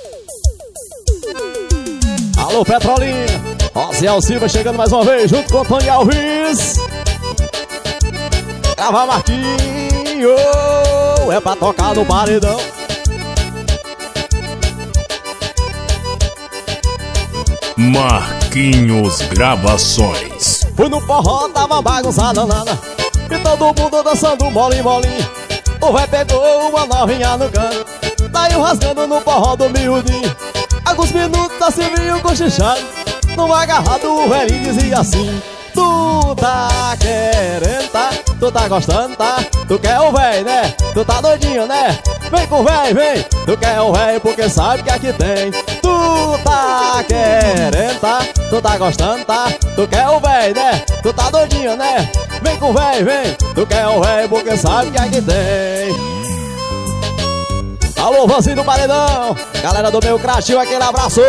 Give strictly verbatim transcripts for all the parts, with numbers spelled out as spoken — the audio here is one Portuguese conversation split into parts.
Alô, Petrolina, Rosiel Silva chegando mais uma vez, junto com o Tony Alves. Grava Marquinho, é pra tocar no paredão. Marquinhos Gravações. Fui no forró, tava bagunçada nana, e todo mundo dançando molim molim. O véi pegou uma novinha no canto, saiu rasgando no forró do miudinho. Alguns minutos assim vinha cochichado, no agarrado o velhinho dizia assim: tu tá querendo, tá? Tu tá gostando, tá? Tu quer o véi, né? Tu tá doidinho, né? Vem com o véi, vem! Tu quer o véi porque sabe que aqui tem. Tu tá querendo, tá? Tu tá gostando, tá? Tu quer o véi, né? Tu tá doidinho, né? Vem com o véi, vem! Tu quer o véi porque sabe que aqui tem. Alô, Vanzinho do Paredão, galera do meu Cratinho, aquele abraço.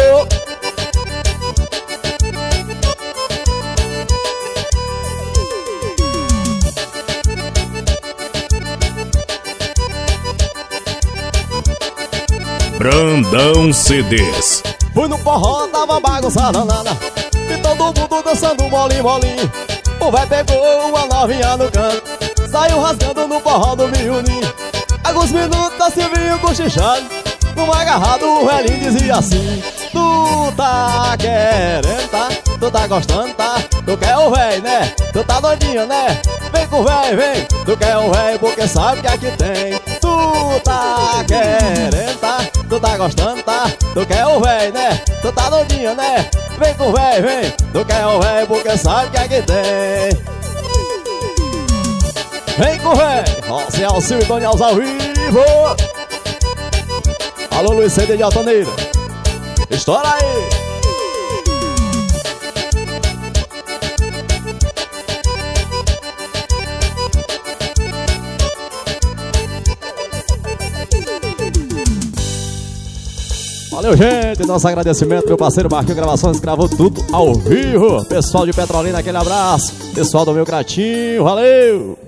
Brandão C Ds. Fui no forró, tava bagunçada nana, e todo mundo dançando molim molim. O véi pegou uma novinha no canto, saiu rasgando no forró do miudinho. Alguns minutos assim vinha cochichado, no agarrado o velhinho dizia assim: tu tá querendo, tá? Tu tá gostando, tá? Tu quer o véi, né? Tu tá doidinho, né? Vem com o véi, vem! Tu quer o véi porque sabe que aqui tem. Tu tá querendo, tá? Tu tá gostando, tá? Tu quer o véi, né? Tu tá doidinho, né? Vem com o véi, vem! Tu quer o véi porque sabe que aqui tem. Vem com o véi! Rosiel Silva e Tony Alves ao vivo! Alô, Luiz C D de Altaneira, estoura aí! Valeu, gente! Nosso agradecimento, meu parceiro Marquinhos Gravações, gravou tudo ao vivo. Pessoal de Petrolina, aquele abraço. Pessoal do meu Cratinho, valeu!